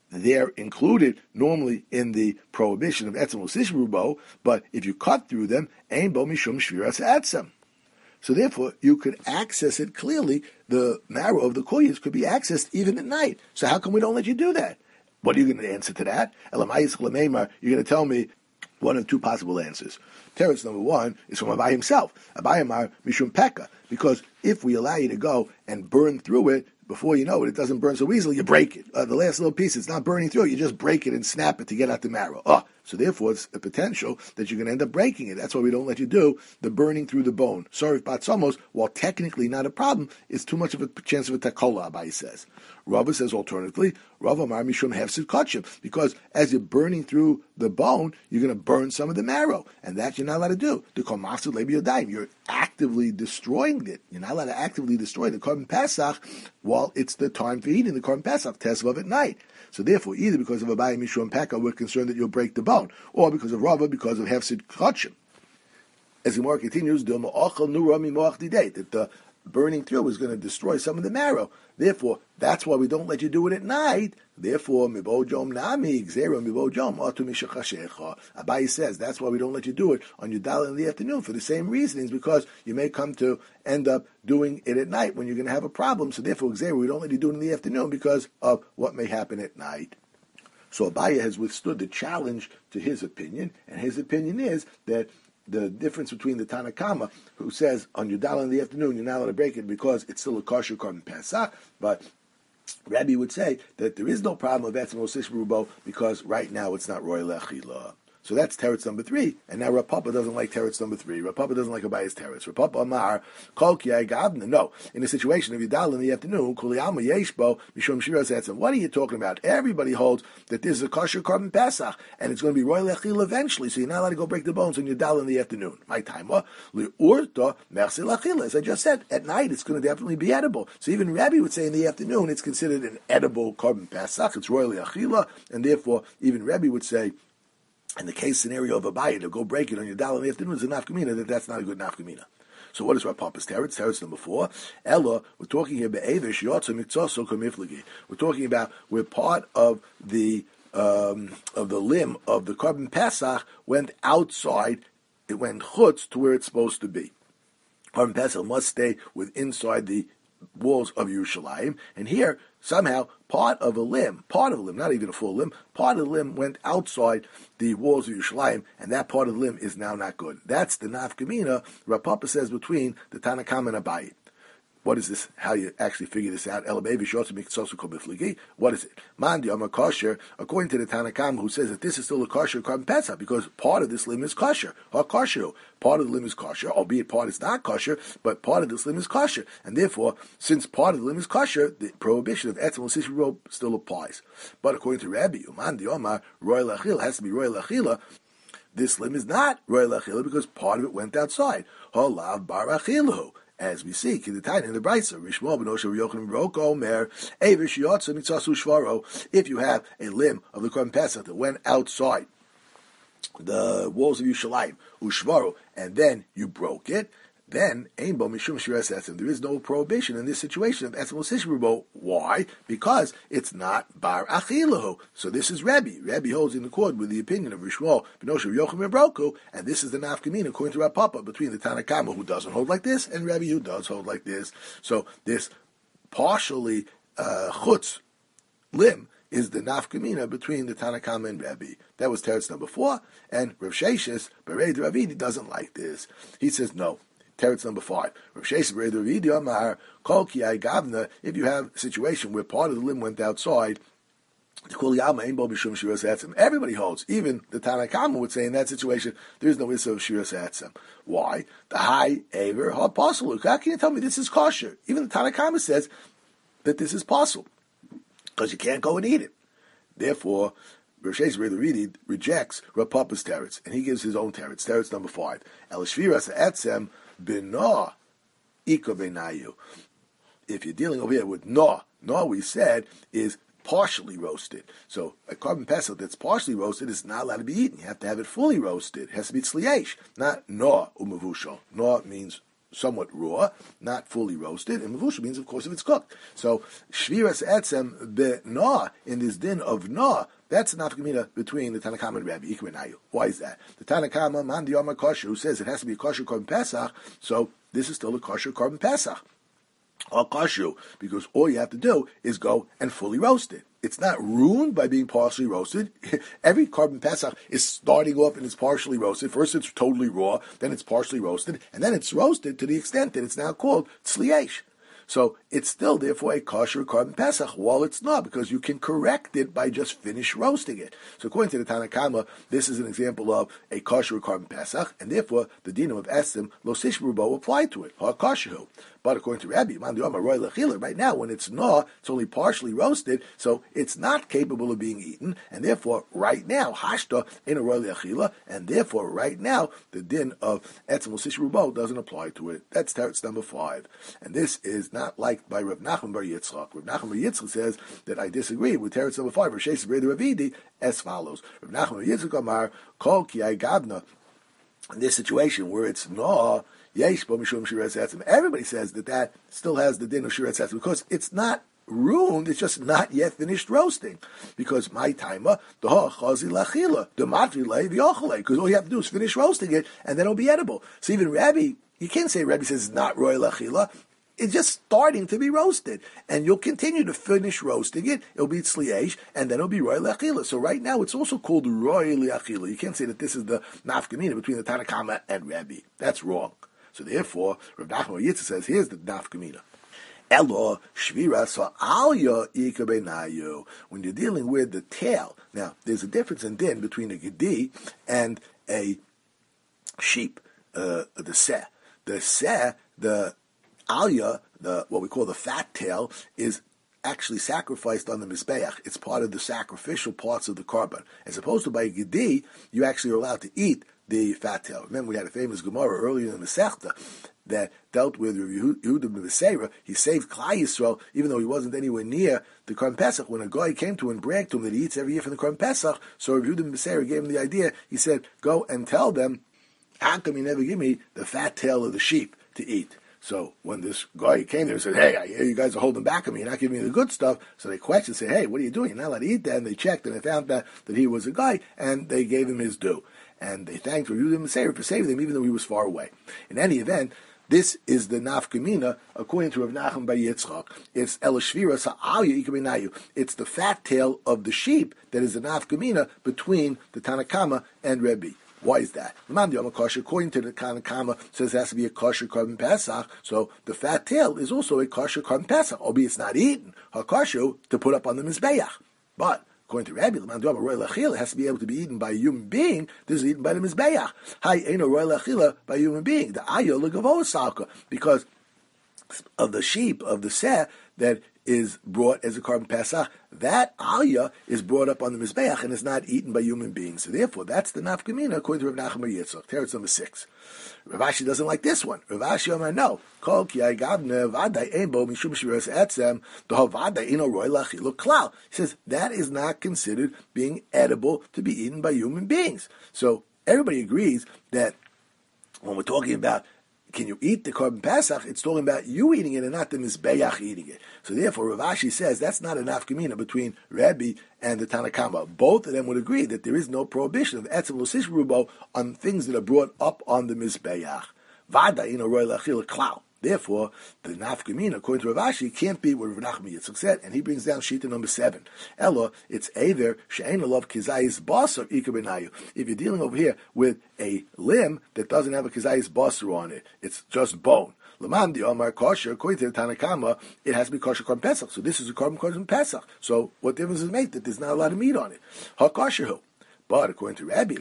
they're included normally in the prohibition of etzem l'sish rubo, but if you cut through them, ein bo mishum shviras etzem. So therefore, you could access it clearly. The marrow of the koyas could be accessed even at night. So how come we don't let you do that? What are you going to answer to that? You're going to tell me one of two possible answers. Teretz number one is from Abai himself. Abai Amar Mishum Pekah. Because if we allow you to go and burn through it, before you know it, it doesn't burn so easily, you break it. Uh, the last little piece, it's not burning through it, you just break it and snap it to get out the marrow. Oh, so therefore it's a potential that you're going to end up breaking it. That's why we don't let you do the burning through the bone. Sorry, batzomos, while technically not a problem, it's too much of a chance of a takola, Abai says. Rava says alternatively, Rava Amar Mishum Hefsid Kachim, because as you're burning through the bone, you're going to burn some of the marrow, and that you're not allowed to do. The Kol Mafsid Lebi Yodayim, you're actively destroying it. You're not allowed to actively destroy the Korban Pesach while it's the time for eating the Korban Pesach, Tesvav at night. So therefore, either because of Abai Mishum Pekah, we're concerned that you'll break the bone, or because of Rava, because of Hefsid Kachim. As the Gemara continues, that the burning through is going to destroy some of the marrow. Therefore, that's why we don't let you do it at night. Therefore, Abai says that's why we don't let you do it on your Yudal in the afternoon for the same reasons, because you may come to end up doing it at night when you're going to have a problem. So therefore, we don't let you do it in the afternoon because of what may happen at night. So Abai has withstood the challenge to his opinion, and his opinion is that the difference between the Tanakama, who says on Yudal in the afternoon you're not allowed to break it because it's still a kosher Korban Pesach, but Rabbi would say that there is no problem of etzem l'sish rubo because right now it's not roy lechila. So that's teretz number three, and now Rav Papa doesn't like teretz number three. Rav Papa doesn't like Abai's teretz. Rav Papa Amar kol ki gavna. No, in a situation of Yudal in the afternoon, kuli alma yeshbo mishum shiras etzem. What are you talking about? Everybody holds that this is a kosher Korban Pesach, and it's going to be roy lechila eventually. So you're not allowed to go break the bones on Yudal in the afternoon. My time, liurta mersi lechila. As I just said, at night it's going to definitely be edible. So even Rabbi would say in the afternoon it's considered an edible Korban Pesach. It's roy lechila, and therefore even Rabbi would say, in the case scenario of a bayit, to go break it on your Yudal in the afternoon is a nafkamina, that that's not a good nafkamina. So what is Rav Papa's teretz? Teretz number four. Ella, we're talking here about Eivish Yotza Mitzoso Kamiflagi. We're talking about where part of the um, of the limb of the Korban Pesach went outside, it went chutz to where it's supposed to be. Korban Pesach must stay with inside the walls of Yerushalayim, and here somehow part of a limb, part of a limb, not even a full limb, part of the limb went outside the walls of Yerushalayim, and that part of the limb is now not good. That's the nafkamina Rav Papa says between the Tanakam and Abai. What is this? How you actually figure this out? What is it? Mandi Amar kosher, according to the Tanakam, who says that this is still a kosher Korban Pesach because part of this limb is kosher. Or kosher. Part of the limb is kosher, albeit part is not kosher, but part of this limb is kosher. And therefore, since part of the limb is kosher, the prohibition of etzem l'sish rubo still applies. But according to Rabbi, Mandi Amar, roy lachila has to be roy lachila. This limb is not roy lachila because part of it went outside. Holav bar achilu. As we see, in the Tanya in the Brisa, Rishmo b'nosha Yochanan Roko Omer, Eivish Yotza Mitzasu Shvaro. If you have a limb of the Korban Pesach that went outside the walls of Yerushalayim, Ushvaro, and then you broke it, then Ein Bo Mishum Shiras Etzem. There is no prohibition in this situation of Etzem L'Sish Rubo. Why? Because it's not Bar Achilahu. So this is Rebbe. Rebbe holds in accord with the opinion of Rishmo b'nosha Yochanan Broku, and this is the nafkamina according to Rav Papa between the Tanakama who doesn't hold like this and Rebbe who does hold like this. So this partially uh, chutz limb is the nafkamina between the Tanakama and Rebbe. That was teretz number four, and Rav Sheshes Berei Ravidi doesn't like this. He says no. Teretz number five. Rav Sheshes Berei Ravidi Amar Kol Ki Gavna. If you have a situation where part of the limb went outside, everybody holds. Even the Tanakama would say in that situation there is no issue of shiras etzem. Why? The high aver ha possible. How can you tell me this is kosher? Even the Tanakama says that this is possible because you can't go and eat it. Therefore, Rav Sheshes Berei rejects Rav Papa's teretz, and he gives his own teretz. Teretz number five. El shiras etzem b'noah ika benayu. If you're dealing over here with noah, noah we said is partially roasted. So a Korban Pesach that's partially roasted is not allowed to be eaten. You have to have it fully roasted. It has to be tzliyesh, not noah umavushal. Noah means somewhat raw, not fully roasted, and mavusha means, of course, if it's cooked. So shviras etzem be'na, in this din of na, that's the nafkamina between the Tanakama and Rabbi Ikmenayu. Why is that? The Tanakama, man di Yom kosher, who says it has to be a kosher korban Pesach, so this is still a kosher korban Pesach. Al kashu, because all you have to do is go and fully roast it. It's not ruined by being partially roasted. Every korban Pesach is starting off and it's partially roasted. First it's totally raw, then it's partially roasted, and then it's roasted to the extent that it's now called tzliesh. So it's still, therefore, a kosher korban Pesach, while it's not, because you can correct it by just finish roasting it. So according to the Tanakama, this is an example of a kosher korban Pesach, and therefore the dinam of Estim, lo sishrubo, apply to it, ha kosherhu. But according to Rabbi, right now, when it's na, it's only partially roasted, so it's not capable of being eaten, and therefore, right now, hashta in a roy lechila, and therefore, right now, the din of etzem l'sishrubo doesn't apply to it. That's teretz number five. And this is not liked by Rav Nachman bar Yitzchak. Rav Nachman bar Yitzchak says that I disagree with teretz number five, Rav Sheshes Breder Ravidi, as follows. Rav Nachman bar Yitzchak Amar, kol ki ay gabna, in this situation where it's na, everybody says that that still has the din of shirat etzem because it's not ruined, it's just not yet finished roasting. Because my timer, the chazi lachila, the matri lay, the ochale, because all you have to do is finish roasting it and then it'll be edible. So even Rabbi, you can't say Rabbi says it's not roy lachila. It's just starting to be roasted, and you'll continue to finish roasting it. It'll be tzliesh, and then it'll be roy le'achila. So right now, it's also called roy le'achila. You can't say that this is the nafkamina between the Tanakama and Rabbi. That's wrong. So therefore, Rav Nachman Yitzchak says, here's the nafkamina. Elo shvira sa'alya ikabenayu. When you're dealing with the tail, now there's a difference in din between a gedi and a sheep, uh, the seh. The seh, the alya, the what we call the fat tail, is actually sacrificed on the mizbeach. It's part of the sacrificial parts of the korban. As opposed to by a gedi, you actually are allowed to eat the fat tail. Remember, we had a famous Gemara earlier in the Masechta that dealt with Yehuda ben Beseira. He saved Klal Yisrael, even though he wasn't anywhere near the Korban Pesach. When a guy came to him and bragged to him that he eats every year from the Korban Pesach, so Yehuda ben Beseira gave him the idea. He said, "Go and tell them, how come you never give me the fat tail of the sheep to eat?" So when this guy came there and said, "Hey, I hear you guys are holding back on me, you're not giving me the good stuff," so they questioned, say, "Hey, what are you doing? You're not allowed to eat that." And they checked and they found that, that he was a guy, and they gave him his due. And they thanked Yehuda ben Beseira for saving him, even though he was far away. In any event, this is the nafkamina, according to Rav Nachman bar Yitzchak. It's el shvira sa'alya ikabenayu. It's the fat tail of the sheep that is the nafkamina between the Tanakama and Rebbe. Why is that? According to the Tanakama, says it has to be a kosher korban Pesach, so the fat tail is also a kosher korban Pesach, albeit it's not eaten, hakosher, to put up on the mizbeach. But according to Rabbi, it has to be able to be eaten by a human being. This is eaten by the mizbeach. Hi, ain't a roy lachila by a human being. The ayo legavo salka, because of the sheep of the seh that is brought as a korban Pesach, that aliyah is brought up on the mizbeach and is not eaten by human beings. So therefore, that's the nafkamina according to Rav Nachman bar Yitzchak. Teretz number six. Rav Ashi doesn't like this one. Rav Ashi Amar no. Kol ki ay gavne v'aday ein bo mishum shviras etzem doha v'aday ino roy lachilu klal. He says that is not considered being edible to be eaten by human beings. So everybody agrees that when we're talking about can you eat the korban Pesach, it's talking about you eating it and not the mizbeach eating it. So therefore, Rav Ashi says that's not a nafkamina between Rabbi and the Tanakama. Both of them would agree that there is no prohibition of etzem l'sish rubo on things that are brought up on the mizbeach. Vada ino roy lachil klau. Therefore, the nafkamina, according to Rav Ashi, can't be what Rav Nachman Yitzchak said, and he brings down shita number seven. Ella, it's aver she'ein alav kizayis basar ikabenayu. If you're dealing over here with a limb that doesn't have a kizayis basar on it, it's just bone. Laman di Omar kosher, according to the Tanakama, it has to be kosher korban Pesach. So this is a korban korban Pesach. So what difference does it make that there's not a lot of meat on it? Ha kosherhu. But according to Rabbi,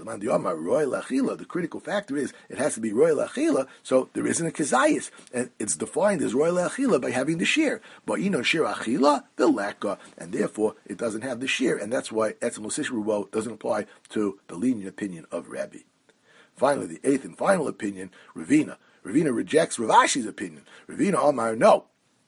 the critical factor is it has to be roy lachila, so there isn't a kazayis, and it's defined as roy lachila by having the shear. But you know, shear achila, the leka, and therefore it doesn't have the shear, and that's why etzem l'sish rubo doesn't apply to the lenient opinion of Rabbi. Finally, the eighth and final opinion, Ravina. Ravina rejects Rav Ashi's opinion. Ravina Amar, no.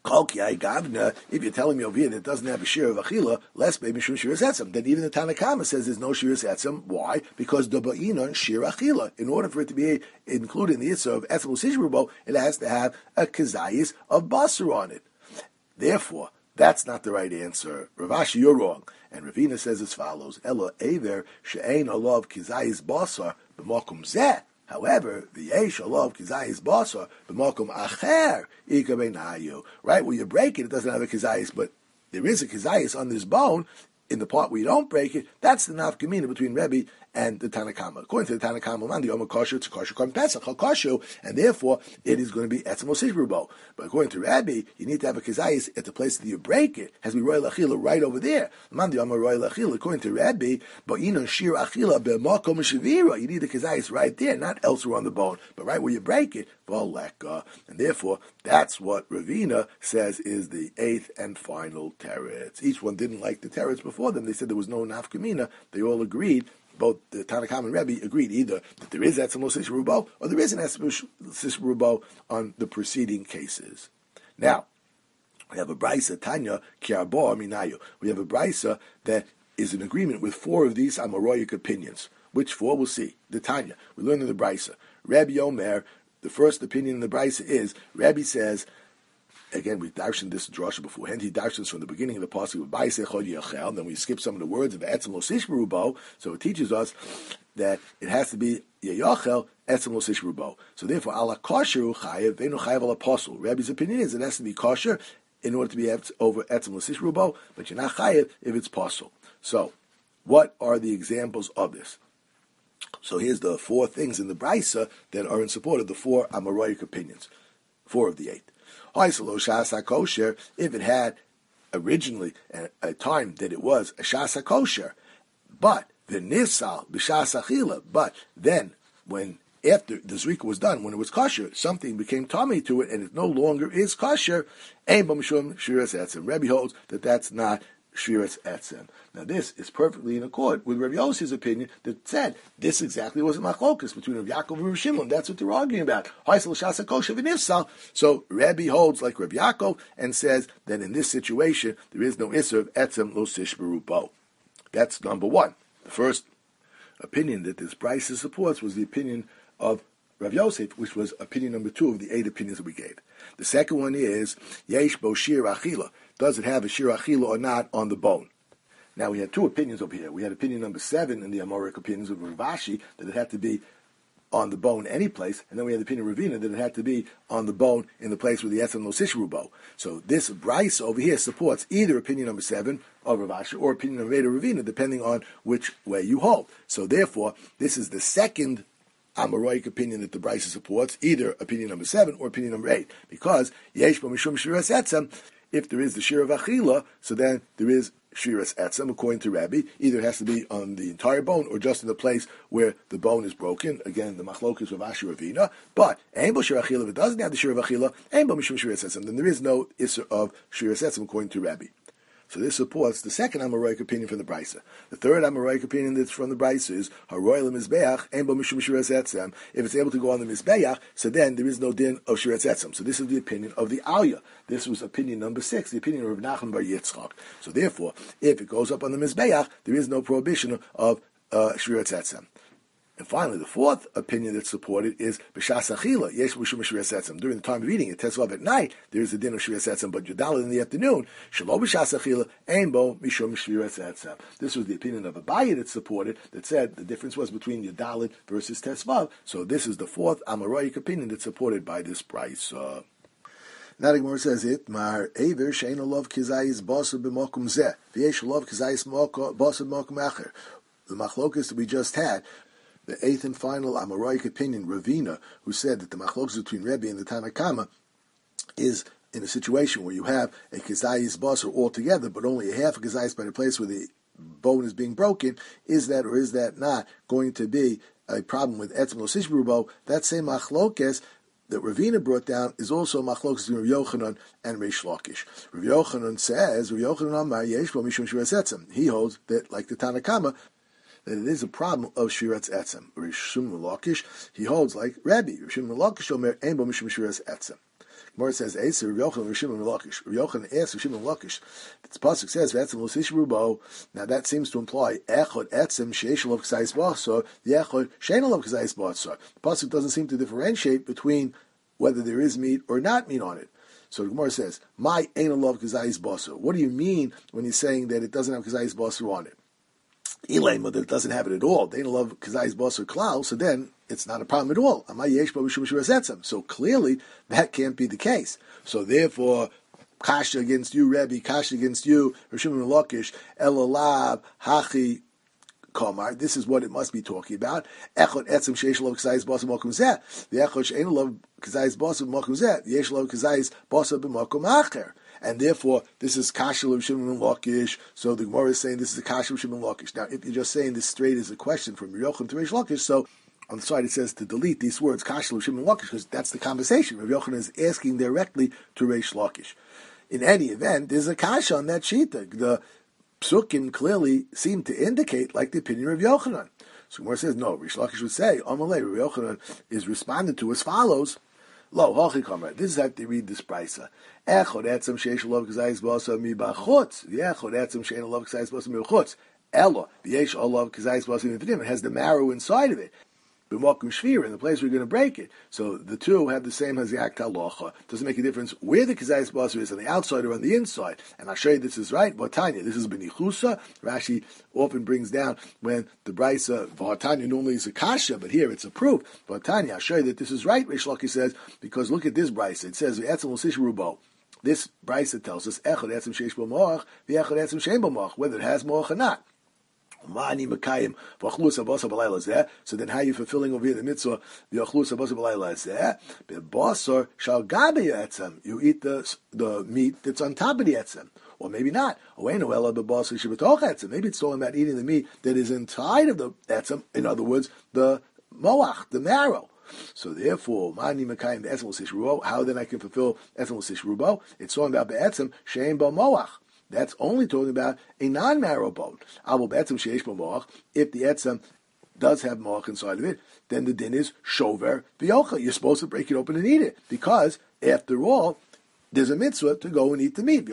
If you're telling me over here that it doesn't have a shir of achila, less maybe mishum shiras etzem, then even the Tanakama says there's no shiras etzem. Why? Because the ba'inon shir achila. In order for it to be included in the yitzah of etzem l'sishrubo, it has to have a kazayis of basar on it. Therefore, that's not the right answer. Rav Ashi, you're wrong. And Ravina says as follows: Elo aver she'ein alav kazayis basar b'makom zeh. However, the yesh alav kizayis basar b'makom acher ikabeinayu. Right where you break it, it doesn't have a kizayis, but there is a kizayis on this bone. In the part where you don't break it, that's the nafkamina between Rebbe and the Tanakama. According to the Tanakama, man the Yom Kosher, it's a kosher korban pesach, kosher, and therefore it is going to be etzem l'sishrubo. But according to Rebbe, you need to have a kizayis at the place that you break it. Has to be royal achila right over there. Man the Yom royal achila. According to Rebbe, but you know shir achila b'makom shavira. You need the kizayis right there, not elsewhere on the bone, but right where you break it. Boleka, and therefore that's what Ravina says is the eighth and final teretz. Each one didn't like the teretz before them. They said there was no nafkamina. They all agreed. Both the Tanakam and Rebbe agreed either that there is etzem l'sishrubo or there is an etzem l'sishrubo on the preceding cases. Now we have a brisa Tanya kiarbo minayu. We have a brisa that is in agreement with four of these Amoroic opinions. Which four? We'll see. The Tanya. We learn in the brisa. Rebbe Omer. The first opinion in the brisa is Rebbe says. Again, we darshan this drasha beforehand. He darshans from the beginning of the pasuk of Ba'isei Chod Yachel. Then we skip some of the words of Etzem Lo Sishrubo. So it teaches us that it has to be Yachel Etzem Lo Sishrubo. So therefore, ala kosher chayev ve'nu chayev ala apostle. Rebbe's opinion is it has to be kosher in order to be over Etzem Lo Sishrubo, but you're not chayev if it's apostle. So, what are the examples of this? So here's the four things in the brisa that are in support of the four Amoroic opinions, four of the eight. If it had originally a, a time that it was a shas kosher, but the nisal b'shas achila, but then when after the zrika was done, when it was kosher, something became tummy to it, and it no longer is kosher. Ein b'mishum shiras etzem. Rebbe holds that that's not shiras etzem. Now this is perfectly in accord with Rav Yossi's opinion that said this exactly was a machlokus between Rav Yaakov and Rav Shimon. That's what they're arguing about. So Rebbe holds like Rav Yaakov and says that in this situation there is no isser of etzem lo sishberu bo. That's number one. The first opinion that this brisa supports was the opinion of Rav Yosef, which was opinion number two of the eight opinions that we gave. The second one is yesh bo shir achila. Does it have a shir achila or not on the bone? Now, we had two opinions over here. We had opinion number seven in the Amoric opinions of Rav Ashi, that it had to be on the bone any place, and then we had the opinion of Ravina that it had to be on the bone in the place where the etzem lo sishrubo. So this brisa over here supports either opinion number seven of Rav Ashi or opinion of Veda Ravina, depending on which way you hold. So therefore, this is the second Amoroic opinion that the brisa supports, either opinion number seven or opinion number eight, because yesh bo mishum shiras etzem. If there is the shir of achila, so then there is shiras etzem, according to Rabbi. Either it has to be on the entire bone or just in the place where the bone is broken. Again, the machlokus of Asher Ravina. But ein bo shir achila, if it doesn't have the shir of achila, ein bo mishum shiras etzem, then there is no isser of shiras etzem, according to Rabbi. So this supports the second Amoroic opinion from the brisa. The third Amoroic opinion that's from the brisa is haroy lemizbeach ein bo mishum shiras etzem. If it's able to go on the mizbeach, so then there is no din of shiras etzem. So this is the opinion of the Alya. This was opinion number six, the opinion of Rav Nachman bar Yitzchak. So therefore, if it goes up on the mizbeach, there is no prohibition of uh, shiras etzem. And finally, the fourth opinion that's supported is b'shas achila, yesh mishum shiras etzem. During the time of eating, it tesvav at night, there is a din of shiras etzem, but yudal in the afternoon, shelo b'shas achila, ein bo mishum shiras etzem. This was the opinion of Abaye that supported, that said the difference was between yudalid versus tesvav. So this is the fourth Amoroic opinion that's supported by this price. Uh, Now the Gemara says it, Mar Ever Shein Olav Kizayis Basa b'Mokum Zeh, V'yesh Olav Kizayis Basa b'Mokum Acher. The machlokas that we just had, the eighth and final Amoroic opinion, Ravina, who said that the machlokas between Rebbe and the Tanakama is in a situation where you have a Kizayis Basa altogether, but only a half a Kizayis by the place where the bone is being broken. Is that or is that not going to be a problem with Etzem Lo Sishberu? That same machlokas that Ravina brought down is also machlokas between Rav Yochanan and Reish Lakish. Rav Yochanan says, Rav Yochanan Amar Yesh Bo Mishum Shiras Etzem. He holds that, like the Tanakama, that it is a problem of Shiras Etzem. Reish Lakish, he holds like Rabbi. Reish Lakish Omer Ein Bo Mishum Shiras Etzem. Gemara says, Eser Rav Yochanan Rishim Lakish. Rav Yochanan asks Rishim Lakish. The pasuk says, "V'etzem l'sish rubo." Now that seems to imply echod etzem sheish lov k'zayis basar, the echod shein lov k'zayis basar. The pasuk doesn't seem to differentiate between whether there is meat or not meat on it. So the Gemara says, "My ein lov k'zayis basar." What do you mean when he's saying that it doesn't have k'zayis basar on it? Elaim, that it doesn't have it at all. They don't love k'zayis basar klal, so then it's not a problem at all. So clearly that can't be the case. So therefore, kasha against you, Rebbe, kasha against you, Rishim and Lakish, Elalab, Hachi, Komar. This is what it must be talking about. Echot etzem sheish lov k'zayis basar b'makom zeh. The echot she'ein lov k'zayis basar b'makom zeh. The yesh lov k'zayis basar b'makom acher. And therefore, this is kasha of Shimon Lakish. So the Gemara is saying this is a kasha of Shimon Lakish. Now, if you're just saying this straight as a question from Rav Yochanan to Reish Lakish, so on the side it says to delete these words kasha of Shimon Lakish because that's the conversation. Rav Yochanan is asking directly to Reish Lakish. In any event, there's a kasha on that shita. The psukim clearly seem to indicate like the opinion of Yochanan. So Gemara says no. Reish Lakish would say Amalei. Rav Yochanan is responded to as follows. Lo, hochi kamar. This is how they read this brisa. Echod etzem sheish lov k'zayis basar mi b'chutz. Echod etzem shein lov k'zayis basar mi b'chutz. Elo v'yesh olav k'zayis basar mi b'dim. It has the marrow inside of it. B'makom shvir, in the place we're going to break it. So the two have the same hazak halacha. Doesn't make a difference where the k'zayis basar is, on the outside or on the inside. And I'll show you this is right. V'atanya, this is b'nichusa. Rashi often brings down when the brisa v'atanya normally is a kasha, but here it's a proof. V'atanya, I'll show you that this is right. Reish Lakish says because look at this brisa. It says v'etzem l'sish rubo. This brisa tells us echad etzem sheish bo moach v'echad etzem shein bo moach, whether it has moach or not. So then how are you fulfilling over here the mitzvah? You eat the, the meat that's on top of the etzem. Or maybe not. Maybe it's talking about eating the meat that is inside of the etzem. In other words, the moach, the marrow. So therefore, how then I can fulfill etzem l'sishrubo? It's talking about be'etzem shein bo moach. That's only talking about a non-marrow bone. If the etzem does have moach inside of it, then the din is shover v'yocha. You're supposed to break it open and eat it. Because, after all, there's a mitzvah to go and eat the meat.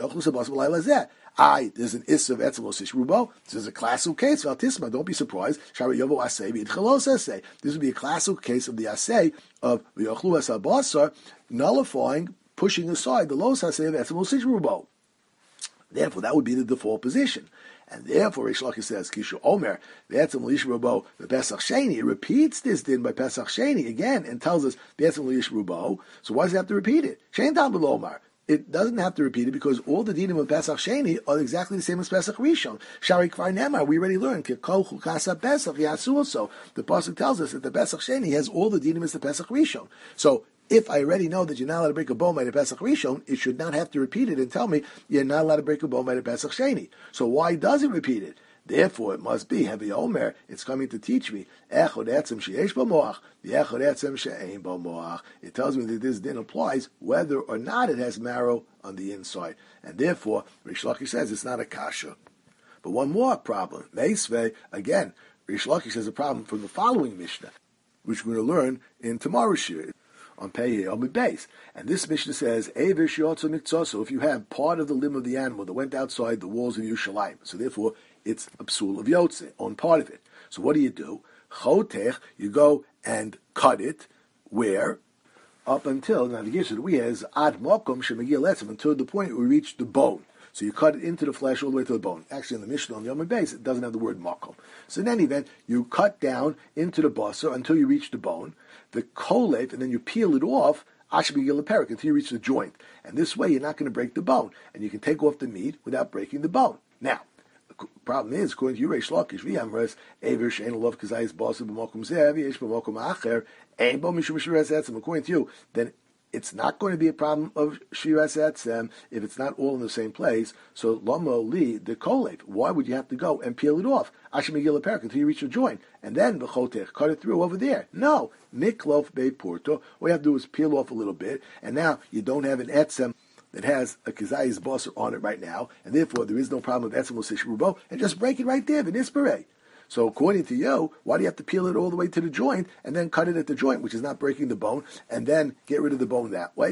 I, there's an issa of etzem l'sishrubo. This is a classical case. Valtisma, don't be surprised. Shari yovo asay v'yitchalos asay. This would be a classical case of the asay of v'yochlu asa basar, nullifying, pushing aside the los asay of etzem l'sishrubo. Therefore, that would be the default position. And therefore, Reish Lakish says, Kishu Omer, V'etzem l'yishrubo, the Pesach Sheni. He repeats this din by Pesach Sheni again and tells us, V'etzem l'yishrubo. So why does he have to repeat it? Shein tam b'lomar. It doesn't have to repeat it because all the dinim of Pesach Sheni are exactly the same as Pesach Rishon. Shari Kvar Nemar, we already learned, Kekol Chukasa Pesach Yasu also. The pasuk tells us that the Pesach Sheni has all the dinim as the Pesach Rishon. So, if I already know that you're not allowed to break a bone by the Pesach Rishon, it should not have to repeat it and tell me you're not allowed to break a bone by the Pesach Sheni. So why does it repeat it? Therefore, it must be heavy Omer. It's coming to teach me. Echod etzem sheyesh bo moach, v'echod etzem she'ein bo moach. It tells me that this din applies whether or not it has marrow on the inside, and therefore, Reish Lakish says it's not a kasha. But one more problem. Meisvei again. Reish Lakish has a problem from the following Mishnah, which we're going to learn in tomorrow's shiur on Pei Amud Beis. And this Mishnah says, Eivish yotza miktzoso, if you have part of the limb of the animal that went outside the walls of Yerushalayim, so therefore it's a psul of yotze, on part of it. So what do you do? Chotech, you go and cut it, where? Up until, now the Geshe that we have is ad mokom shemagil etzem, until the point where we reach the bone. So you cut it into the flesh all the way to the bone. Actually, in the Mishnah on the Amud Beis, it doesn't have the word makom. So in any event, you cut down into the basar until you reach the bone, the kolev, and then you peel it off, ashbigil perik, until you reach the joint. And this way, you're not going to break the bone. And you can take off the meat without breaking the bone. Now, the problem is, according to you, Reish Lakish, v'yamres, ever she'en lov k'zayis basar b'makom zeh, v'yesh b'makom acher, ein bo mishum shiras etzem. According to you, then it's not going to be a problem of shiras etzem if it's not all in the same place. So lama li the kolev. Why would you have to go and peel it off? Ashmigil perik until you reach the joint, and then the chotech cut it through over there. No, miklof be porto. All you have to do is peel off a little bit, and now you don't have an etzem that has a kazayis basar on it right now, and therefore there is no problem with etzem l'sishrubo, and just break it right there, v'nisparei. So according to you, why do you have to peel it all the way to the joint and then cut it at the joint, which is not breaking the bone, and then get rid of the bone that way?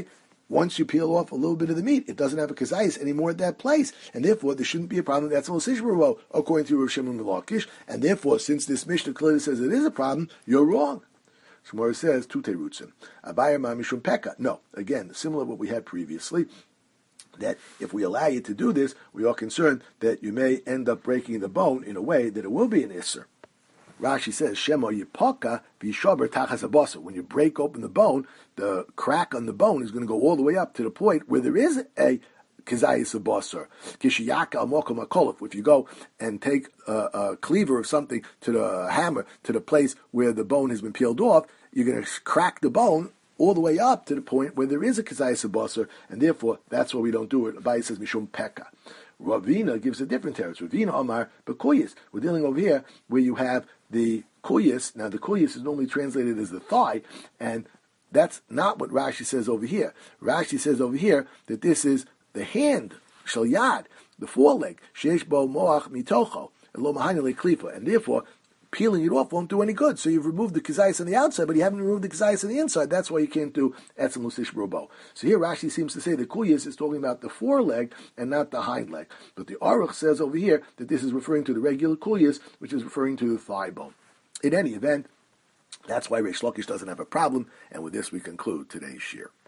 once you peel off a little bit of the meat, it doesn't have a kazayis anymore at that place, and therefore there shouldn't be a problem. That's a l'sishbaro, according to Rav Shimon ben Lakish, and therefore, since this Mishnah clearly says it is a problem, you're wrong. Shmuel says, tu terutzim. Abayar ma mishum pekah. No, again, similar to what we had previously, that if we allow you to do this, we are concerned that you may end up breaking the bone in a way that it will be an isser. Rashi says, Shemo yipaka v'yishober tachas abasa. When you break open the bone, the crack on the bone is going to go all the way up to the point where there is a kizayis abasar. Kishiyaka amokum akolif. If you go and take a, a cleaver of something to the hammer, to the place where the bone has been peeled off, you're going to crack the bone all the way up to the point where there is a kizayis abasar, and therefore that's why we don't do it. Abai says mishum pekah. Ravina gives a different territory. Ravina Omar Bekuyas. We're dealing over here where you have the kuyas. Now the kuyas is normally translated as the thigh, and that's not what Rashi says over here. Rashi says over here that this is the hand, shel yad, the foreleg, sheish bo moach mitocho, lo mahani leklifa, and therefore peeling it off won't do any good. So you've removed the kizayis on the outside, but you haven't removed the kizayis on the inside. That's why you can't do etzem lusish robo. So here Rashi seems to say the kuyas is talking about the foreleg and not the hind leg. But the Aruch says over here that this is referring to the regular kuyas, which is referring to the thigh bone. In any event, that's why Reish Lakish doesn't have a problem. And with this, we conclude today's shir.